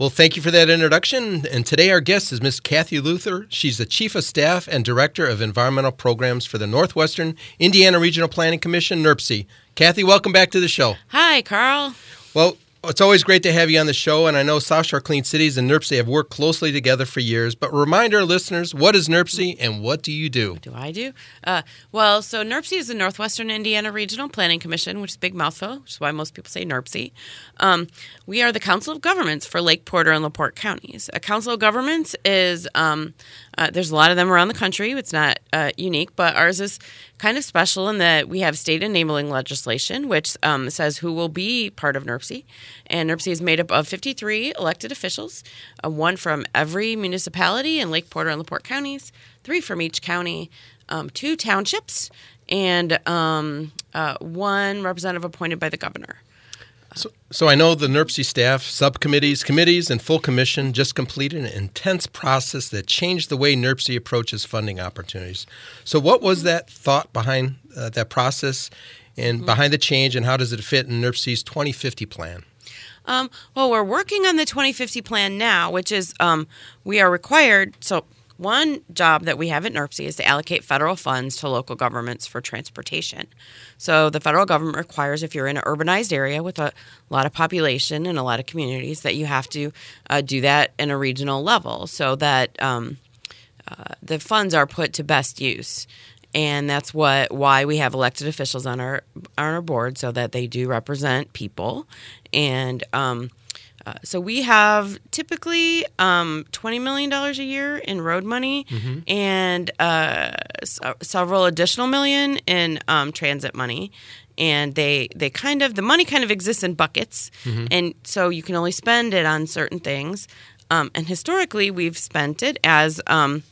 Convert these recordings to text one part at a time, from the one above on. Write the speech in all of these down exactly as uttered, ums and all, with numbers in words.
Well, thank you for that introduction. And today our guest is Miss Kathy Luther. She's the Chief of Staff and Director of Environmental Programs for the Northwestern Indiana Regional Planning Commission, NERPC. Kathy, welcome back to the show. Hi, Carl. Well, it's always great to have you on the show, and I know South Shore Clean Cities and NERPC have worked closely together for years. But remind our listeners, what is NERPC and what do you do? What do I do? Uh, well, so NERPC is the Northwestern Indiana Regional Planning Commission, which is a big mouthful, which is why most people say NERPC. Um, we are the Council of Governments for Lake Porter and LaPorte counties. A Council of Governments is, um, uh, there's a lot of them around the country. It's not uh, unique, but ours is kind of special in that we have state enabling legislation, which um, says who will be part of NERPC. And NERPC is made up of fifty-three elected officials, uh, one from every municipality in Lake Porter and LaPorte counties, three from each county, um, two townships, and um, uh, one representative appointed by the governor. So, so I know the NERPC staff, subcommittees, committees, and full commission just completed an intense process that changed the way NERPC approaches funding opportunities. So what was that thought behind uh, that process and mm-hmm. behind the change, and how does it fit in NERPC's twenty fifty plan? Um, well, we're working on the twenty fifty plan now, which is um, we are required. So one job that we have at NERPC is to allocate federal funds to local governments for transportation. So the federal government requires, if you're in an urbanized area with a lot of population and a lot of communities, that you have to uh, do that in a regional level so that um, uh, the funds are put to best use. And that's what why we have elected officials on our on our board, so that they do represent people. And um, uh, so we have typically um, twenty million dollars a year in road money mm-hmm. and uh, s- several additional million in um, transit money. And they, they kind of, the money kind of exists in buckets. Mm-hmm. And so you can only spend it on certain things. Um, and historically, we've spent it as um,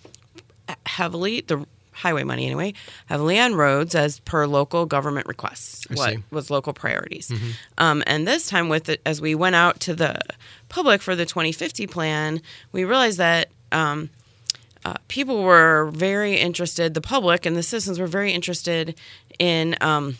heavily, the highway money anyway, heavily on roads as per local government requests, I what see. was local priorities. Mm-hmm. Um, and this time, with it, as we went out to the public for the twenty fifty plan, we realized that um, uh, people were very interested, the public and the citizens were very interested in um,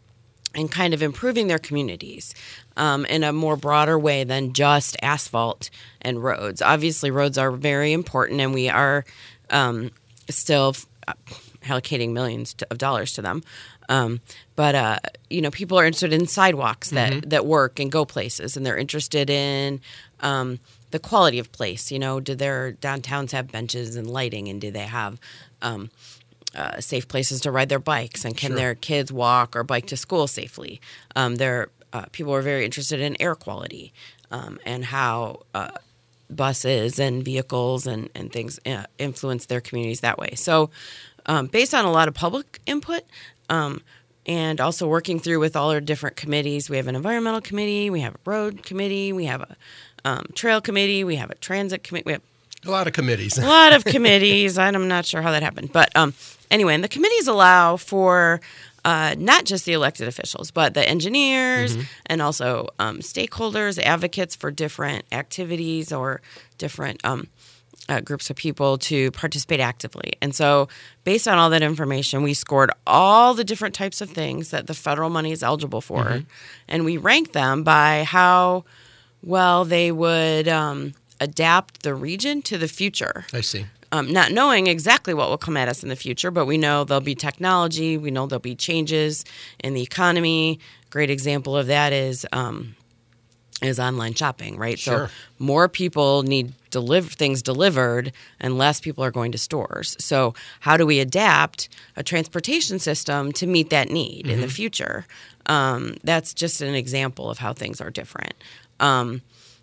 in kind of improving their communities um, in a more broader way than just asphalt and roads. Obviously, roads are very important, and we are um, still allocating millions to, of dollars to them. Um, but, uh, you know, people are interested in sidewalks that, mm-hmm. that work and go places, and they're interested in um, the quality of place. You know, do their downtowns have benches and lighting, and do they have um, uh, safe places to ride their bikes, and can sure. their kids walk or bike to school safely? Um, they're, uh, people are very interested in air quality um, and how uh, buses and vehicles and, and things uh, influence their communities that way. So um, based on a lot of public input um, and also working through with all our different committees, we have an environmental committee, we have a road committee, we have a um, trail committee, we have a transit committee. We have a lot of committees. A lot of committees. I'm not sure how that happened. But um, anyway, and the committees allow for Uh, not just the elected officials, but the engineers mm-hmm. and also um, stakeholders, advocates for different activities or different um, uh, groups of people to participate actively. And so based on all that information, we scored all the different types of things that the federal money is eligible for, mm-hmm. and we ranked them by how well they would um, adapt the region to the future. I see. Um, not knowing exactly what will come at us in the future, but we know there'll be technology. We know there'll be changes in the economy. Great example of that is um, is online shopping, right? Sure. So more people need deliver things delivered, and less people are going to stores. So how do we adapt a transportation system to meet that need mm-hmm. in the future? Um, that's just an example of how things are different. Um,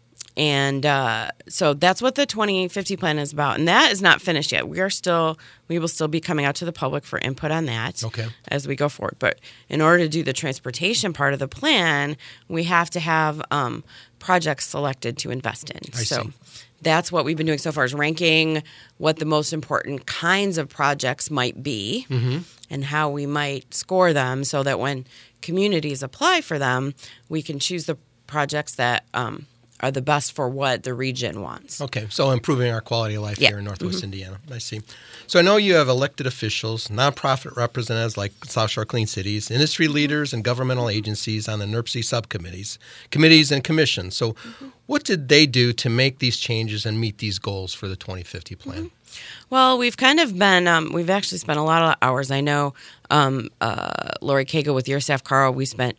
And uh, so that's what the twenty fifty plan is about. And that is not finished yet. We are still, we will still be coming out to the public for input on that okay. as we go forward. But in order to do the transportation part of the plan, we have to have um, projects selected to invest in. I so see. That's what we've been doing so far, is ranking what the most important kinds of projects might be mm-hmm. and how we might score them, so that when communities apply for them, we can choose the projects that um, are the best for what the region wants. Okay, so improving our quality of life Yeah. here in Northwest Mm-hmm. Indiana. I see. So I know you have elected officials, nonprofit representatives like South Shore Clean Cities, industry leaders, and governmental agencies on the N R P C subcommittees, committees, and commissions. So Mm-hmm. what did they do to make these changes and meet these goals for the twenty fifty plan? Well, we've kind of been, um, we've actually spent a lot of hours. I know um, uh, Lori Cagle with your staff, Carl, we spent,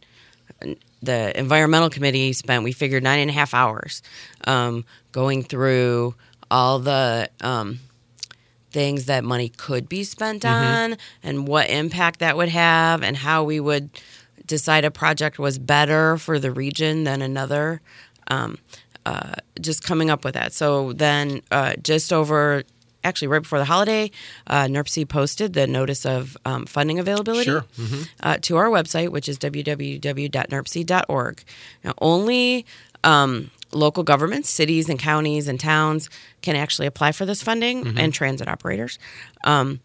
the environmental committee spent, we figured nine and a half hours um, going through all the um, things that money could be spent Mm-hmm. on and what impact that would have and how we would decide a project was better for the region than another. Um, uh, just coming up with that. So then uh, just over, actually right before the holiday, uh, N R P C posted the notice of um, funding availability Sure. Mm-hmm. uh, to our website, which is w w w dot n r p c dot org. Now, only um, local governments, cities and counties and towns can actually apply for this funding, Mm-hmm. and transit operators. Um,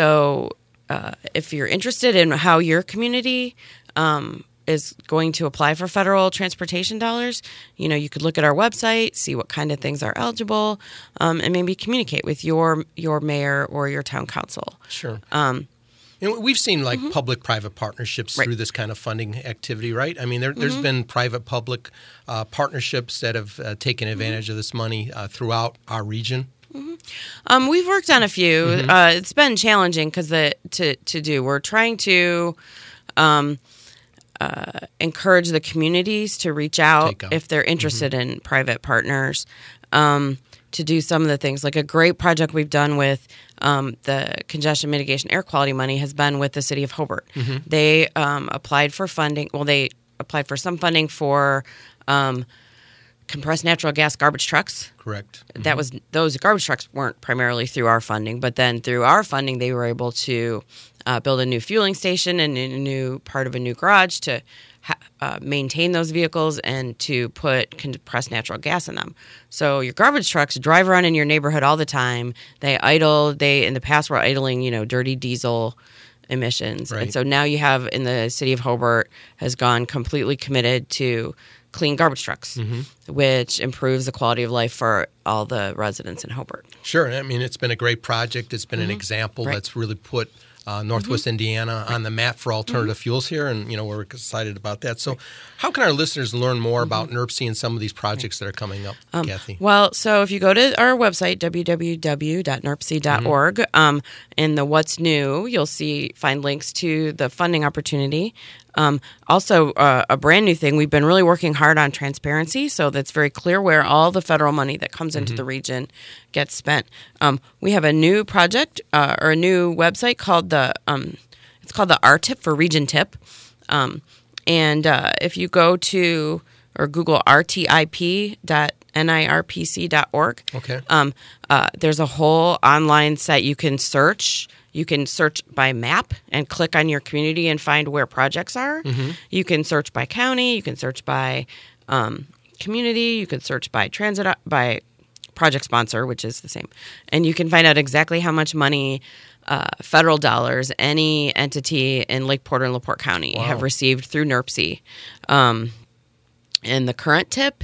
so uh, if you're interested in how your community um, is going to apply for federal transportation dollars, you know, you could look at our website, see what kind of things are eligible, um, and maybe communicate with your your mayor or your town council. Sure. Um, You know, we've seen like public-private partnerships Right. through this kind of funding activity, right? I mean, there, there's been private-public uh, partnerships that have uh, taken advantage of this money uh, throughout our region. Um, we've worked on a few. Uh, it's been challenging because the to to do. We're trying to um, uh, encourage the communities to reach out Take out. if they're interested in private partners um, to do some of the things. Like a great project we've done with um, the congestion mitigation air quality money has been with the city of Hobart. They um, applied for funding. Well, they applied for some funding for um, compressed natural gas garbage trucks. Correct. That was those garbage trucks weren't primarily through our funding, but then through our funding, they were able to uh, build a new fueling station and a new part of a new garage to ha- uh, maintain those vehicles and to put compressed natural gas in them. So your garbage trucks drive around in your neighborhood all the time. They idle. They in the past were idling, you know, dirty diesel emissions, Right. and so now you have in the city of Hobart has gone completely committed to clean garbage trucks, which improves the quality of life for all the residents in Hobart. Sure. I mean, it's been a great project. It's been an example Right. that's really put uh, Northwest Indiana on the map for alternative fuels here, and you know we're excited about that. So, how can our listeners learn more about N R P C and some of these projects that are coming up, Kathy? Well, so if you go to our website, w w w dot n r p c dot org, um, in the What's New, you'll see find links to the funding opportunity. Um, also, uh, a brand new thing, we've been really working hard on transparency, so that's very clear where all the federal money that comes into the region gets spent. Um, we have a new project uh, or a new website called the um, it's called the R T I P for Region Tip, um, and uh, if you go to or Google R T I P dot N I R P C dot org, Okay. um, uh, there's a whole online site you can search. You can search by map and click on your community and find where projects are. You can search by county. You can search by um, community. You can search by transit by project sponsor, which is the same, and you can find out exactly how much money. Uh, federal dollars any entity in Lake Porter and LaPorte County Wow. have received through N R P C. Um, and the current tip,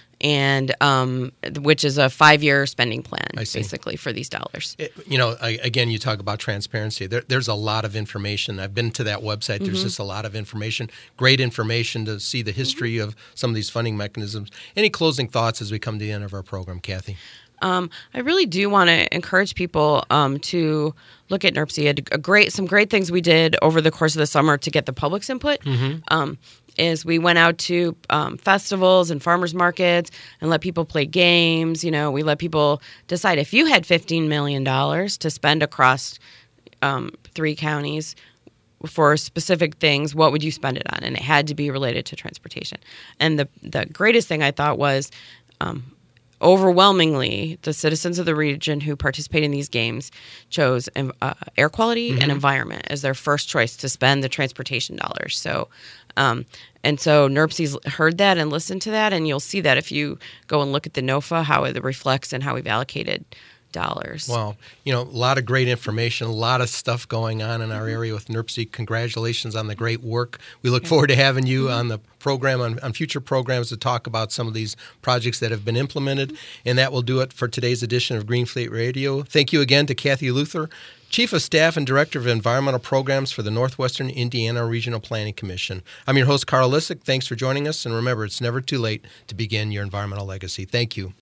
and um, which is a five-year spending plan, I see. basically, for these dollars. It- you know, I, again, you talk about transparency. There, there's a lot of information. I've been to that website. There's just a lot of information, great information to see the history of some of these funding mechanisms. Any closing thoughts as we come to the end of our program, Kathy? Um, I really do want to encourage people um, to look at N R P C. A, a great, some great things we did over the course of the summer to get the public's input. Um, is we went out to um, festivals and farmers markets and let people play games. You know, we let people decide if you had fifteen million dollars to spend across um, three counties for specific things, what would you spend it on? And it had to be related to transportation. And the the greatest thing I thought was um, overwhelmingly the citizens of the region who participate in these games chose um, uh, air quality and environment as their first choice to spend the transportation dollars. So, um, and so N R P C's heard that and listened to that, and you'll see that if you go and look at the NOFA, how it reflects and how we've allocated dollars. Wow. You know, a lot of great information, a lot of stuff going on in our area with N R P C. Congratulations on the great work. We look forward to having you on the program, on, on future programs to talk about some of these projects that have been implemented. And that will do it for today's edition of Green Fleet Radio. Thank you again to Kathy Luther, Chief of Staff and Director of Environmental Programs for the Northwestern Indiana Regional Planning Commission. I'm your host, Carl Lissick. Thanks for joining us. And remember, it's never too late to begin your environmental legacy. Thank you.